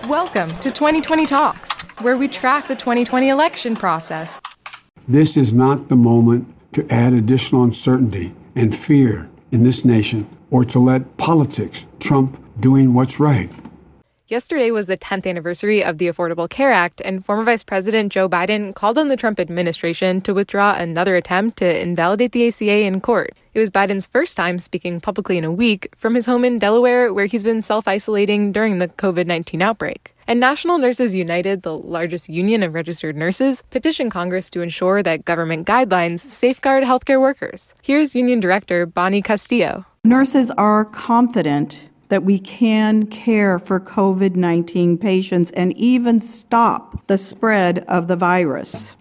Welcome to 2020 Talks, where we track the 2020 election process. This is not the moment to add additional uncertainty and fear in this nation or to let politics trump doing what's right. Yesterday was the 10th anniversary of the Affordable Care Act, and former Vice President Joe Biden called on the Trump administration to withdraw another attempt to invalidate the ACA in court. It was Biden's first time speaking publicly in a week from his home in Delaware, where he's been self-isolating during the COVID-19 outbreak. And National Nurses United, the largest union of registered nurses, petitioned Congress to ensure that government guidelines safeguard healthcare workers. Here's Union Director Bonnie Castillo. Nurses are confident that we can care for COVID-19 patients and even stop the spread of the virus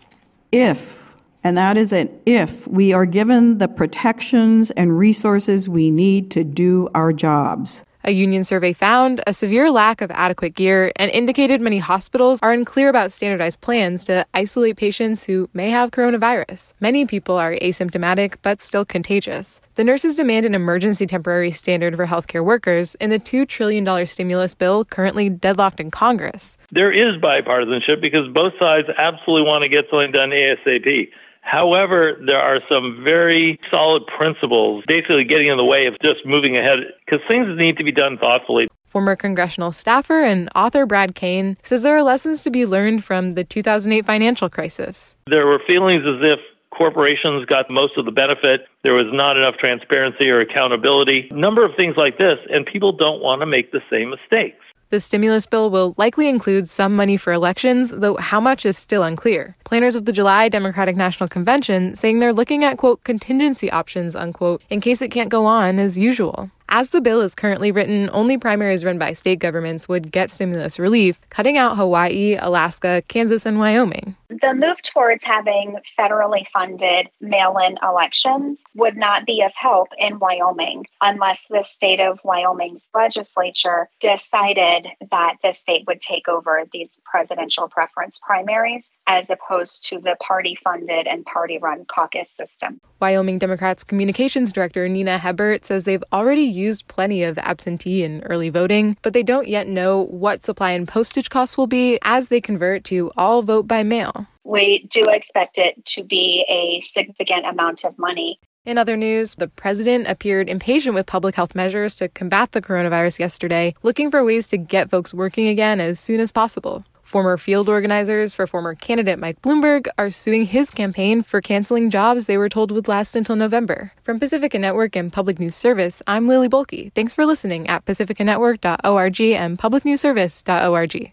if, and that is an if, we are given the protections and resources we need to do our jobs. A union survey found a severe lack of adequate gear and indicated many hospitals are unclear about standardized plans to isolate patients who may have coronavirus. Many people are asymptomatic but still contagious. The nurses demand an emergency temporary standard for healthcare workers in the $2 trillion stimulus bill currently deadlocked in Congress. There is bipartisanship because both sides absolutely want to get something done ASAP. However, there are some very solid principles basically getting in the way of just moving ahead because things need to be done thoughtfully. Former congressional staffer and author Brad Kane says there are lessons to be learned from the 2008 financial crisis. There were feelings as if corporations got most of the benefit. There was not enough transparency or accountability. A number of things like this, and people don't want to make the same mistakes. The stimulus bill will likely include some money for elections, though how much is still unclear. Planners of the July Democratic National Convention saying they're looking at, quote, contingency options, unquote, in case it can't go on as usual. As the bill is currently written, only primaries run by state governments would get stimulus relief, cutting out Hawaii, Alaska, Kansas, and Wyoming. The move towards having federally funded mail-in elections would not be of help in Wyoming unless the state of Wyoming's legislature decided that the state would take over these presidential preference primaries as opposed to the party-funded and party-run caucus system. Wyoming Democrats Communications Director Nina Hebert says they've already used plenty of absentee and early voting, but they don't yet know what supply and postage costs will be as they convert to all vote by mail. We do expect it to be a significant amount of money. In other news, the president appeared impatient with public health measures to combat the coronavirus yesterday, looking for ways to get folks working again as soon as possible. Former field organizers for former candidate Mike Bloomberg are suing his campaign for canceling jobs they were told would last until November. From Pacifica Network and Public News Service, I'm Lily Bolke. Thanks for listening at pacificanetwork.org and publicnewsservice.org.